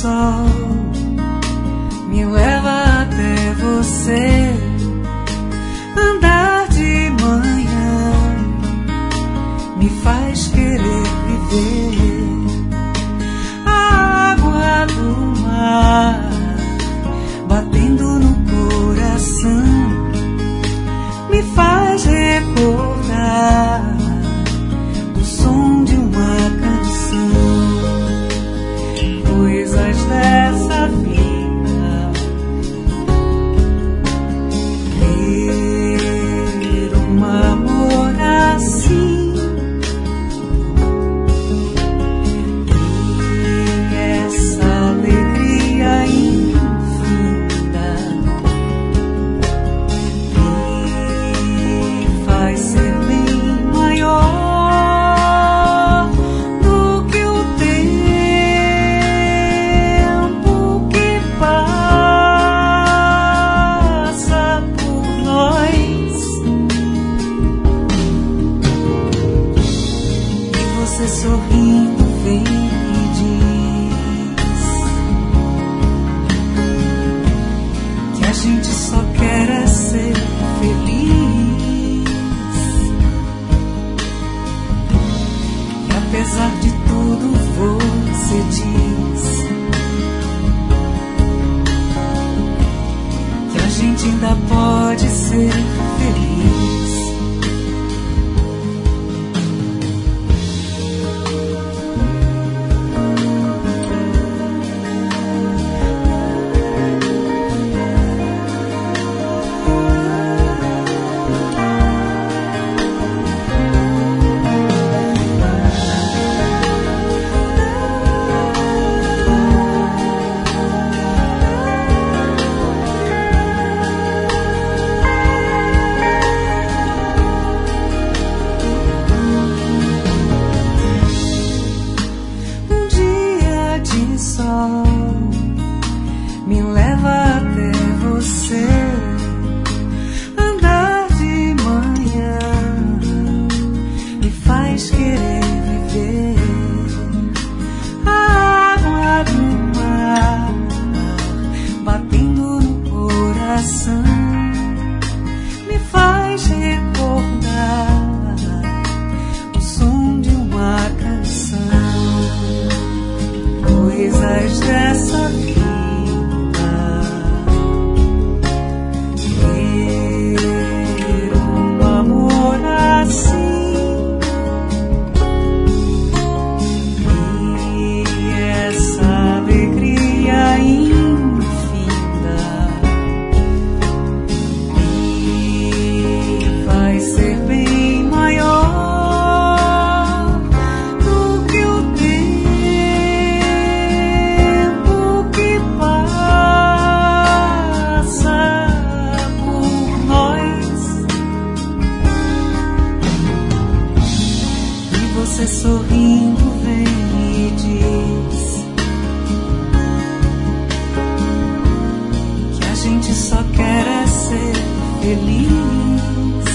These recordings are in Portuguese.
sol me leva até você. Andar de manhã me faz querer viver. A água do mar batendo no coração me faz recordar do som de uma canção. Coisas dessa vida, ter um amor assim e essa alegria infinda me faz ser bem maior do que o tempo que passa por nós. E você sorrindo vem e diz que a gente só quer é ser feliz. E apesar de tudo você diz que a gente ainda pode ser feliz. Um dia de sol me leva até você. Andar de manhã me faz querer viver. A água do mar batendo no coração me faz recordar o som de uma canção. Coisas dessa vida, ter um amor assim e essa alegria infinda me faz ser bem maior do que o tempo que passa por nós. E você sorrindo vem e diz que a gente só quer é ser feliz.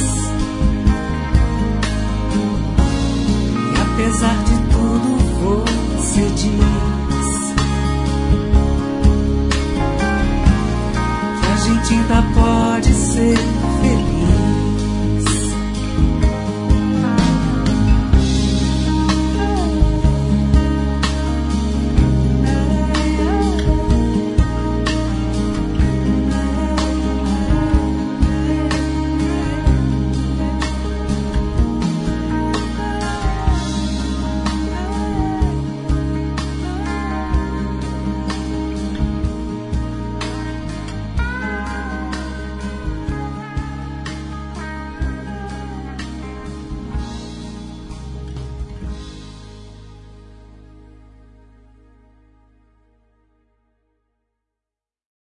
E apesar de tudo você diz